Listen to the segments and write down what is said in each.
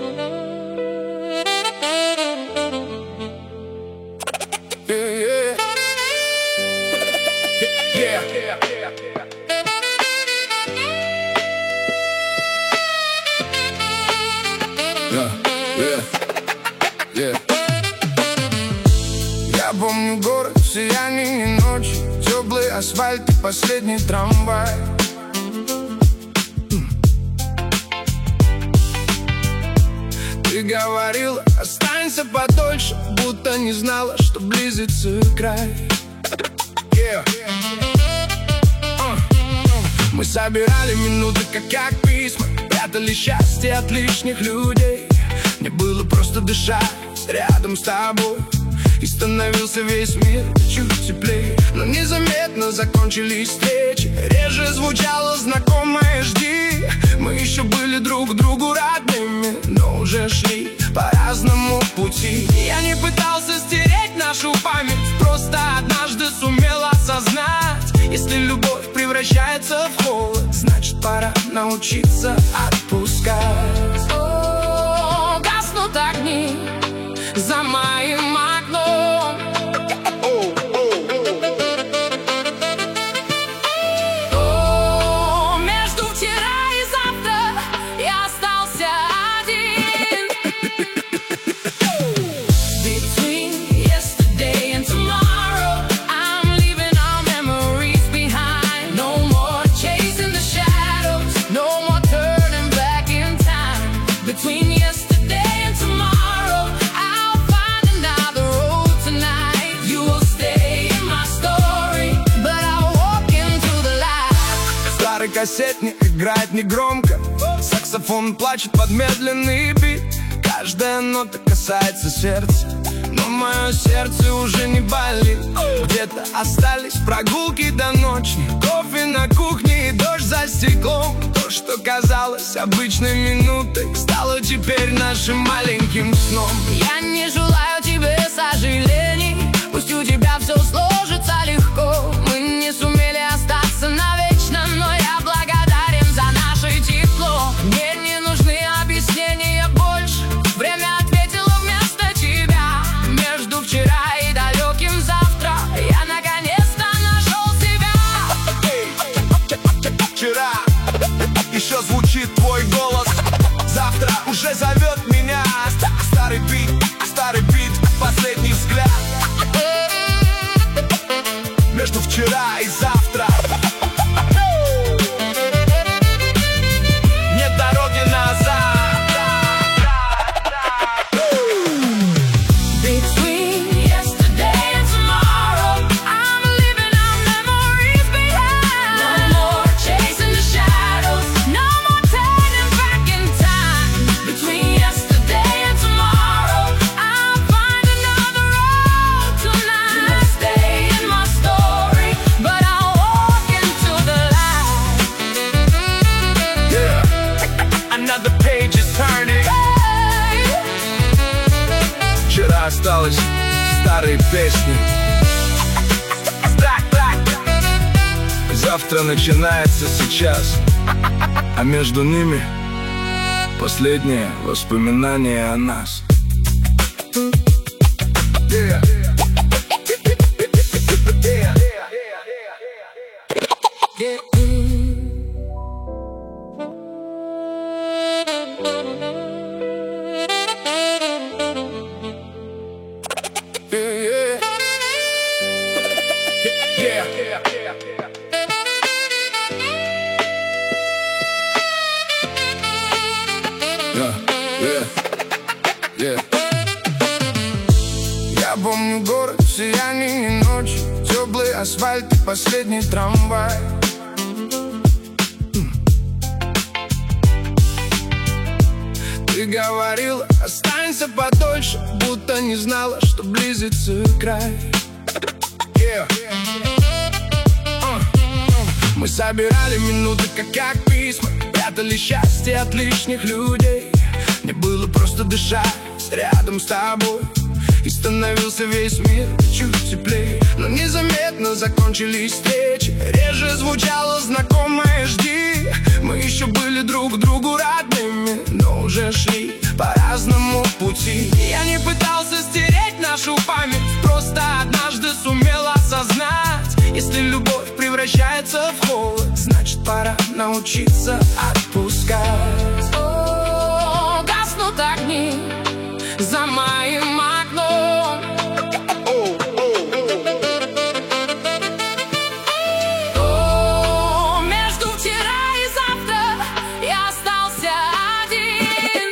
Я помню город в сиянии ночи, теплый асфальт и последний трамвай. Ты говорила, останься подольше, будто не знала, что близится край. Мы собирали минуты, как письма, прятали счастье от лишних людей. Мне было просто дышать рядом с тобой, и становился весь мир чуть теплее. Но незаметно закончились встречи, реже звучало знакомое «жди». Мы еще были друг другу родными, но уже шли по разному пути. Я не пытался стереть нашу память, просто однажды сумел осознать: если любовь превращается в холод, значит пора научиться отпускать. О, гаснут огни за моим окном. О, между вчера и завтра я остался один. Between yesterday and tomorrow, I'm leaving our memories behind. No more chasing the shadows, no more turning back in time. Between yesterday and tomorrow, I'll find another road tonight. You will stay in my story, but I'll walk into the light. Старый кассетник играет негромко, саксофон плачет под медленный бит. Каждая нота касается сердца, но мое сердце уже не болит. Где-то остались прогулки до ночи, кофе на кухне и дождь за стеклом. То, что казалось обычной минутой, стало теперь нашим маленьким сном. Я не желаю тебе сожалений, пусть у тебя все сложится легко. Мы не сумели остаться навечно, но я благодарен за наше тепло. Мне не нужны объяснения больше, время ответило вместо тебя. Между вчера и далеким завтра я наконец-то нашел себя. Вчера еще звучит твой голос, завтра уже зовет меня. Старый бит, последний взгляд. Между вчера и завтра нет дороги назад. Between yesterday and tomorrow, I'm leaving our memories behind. No more chasing the shadows, no more turning back in time. Between yesterday and tomorrow, I'll find another road tonight. You will stay in my story, but I'll walk into the light. Yeah, another page is turning. Вчера осталось старые песни, завтра начинается сейчас, а между ними последнее воспоминание о нас. Я помню город в сиянии ночи, теплый асфальт и последний трамвай. Ты говорила, останься подольше, будто не знала, что близится край. Мы собирали минуты, как письма, прятали счастье от лишних людей. Мне было просто дышать рядом с тобой, и становился весь мир чуть теплее. Но незаметно закончились встречи, реже звучало знакомое «жди». Мы еще были друг другу родными, но уже шли по пути. Я не пытался стереть нашу память, просто однажды сумел осознать: если любовь превращается в холод, значит пора научиться отпускать. О, гаснут огни за моим окном. О, между вчера и завтра я остался один.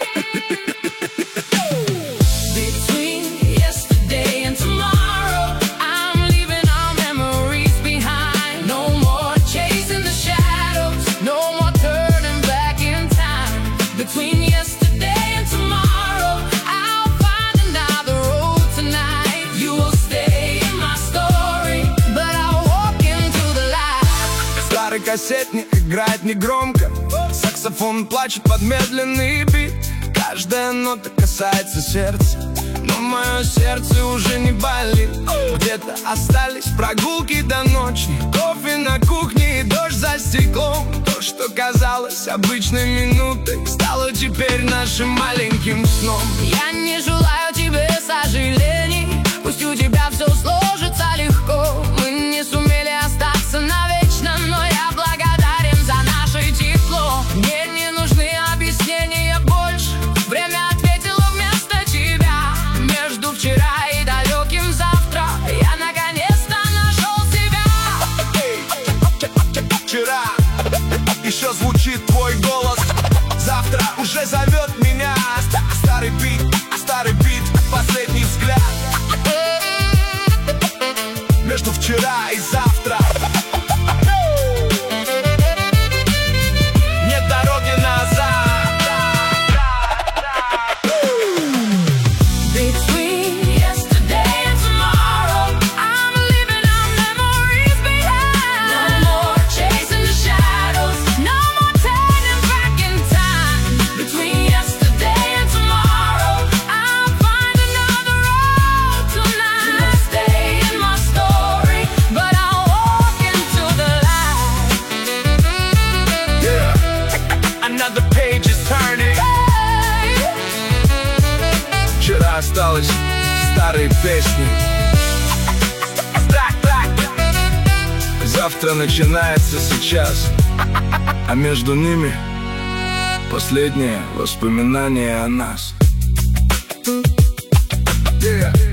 Between yesterday and tomorrow, I'm leaving our memories behind. No more chasing the shadows, no more turning back in time. Between yesterday and tomorrow, I'll find another road tonight. You will stay in my story, but I'll walk into the light. Старый кассетник играет негромко, саксофон плачет под медленный бит. Каждая нота касается сердца, но мое сердце уже не болит. Где-то остались прогулки до ночи, кофе на кухне и дождь за стеклом. То, что казалось обычной минутой, стало теперь нашим маленьким сном. Я не желаю тебе сожалений, пусть у тебя все сложится легко. Мы не сумели остаться навечно, но я благодарен за наше тепло. Мне не нужны объяснения больше, время ответило вместо тебя. Между вчера и далеким завтра я наконец-то нашел себя. Вчера еще звучит твой голос, завтра уже зовет меня. Старый бит, последний взгляд. Между вчера и завтра нет дороги назад. Between yesterday and tomorrow, I'm leaving our memories behind. No more chasing the shadows, no more turning back in time. Between yesterday and tomorrow, I'll find another road tonight. You will stay in my story, but I'll walk into the light. Yeah, another page is turning. Вчера осталось старые песни, завтра начинается сейчас, а между ними последнее воспоминание о нас. Yeah.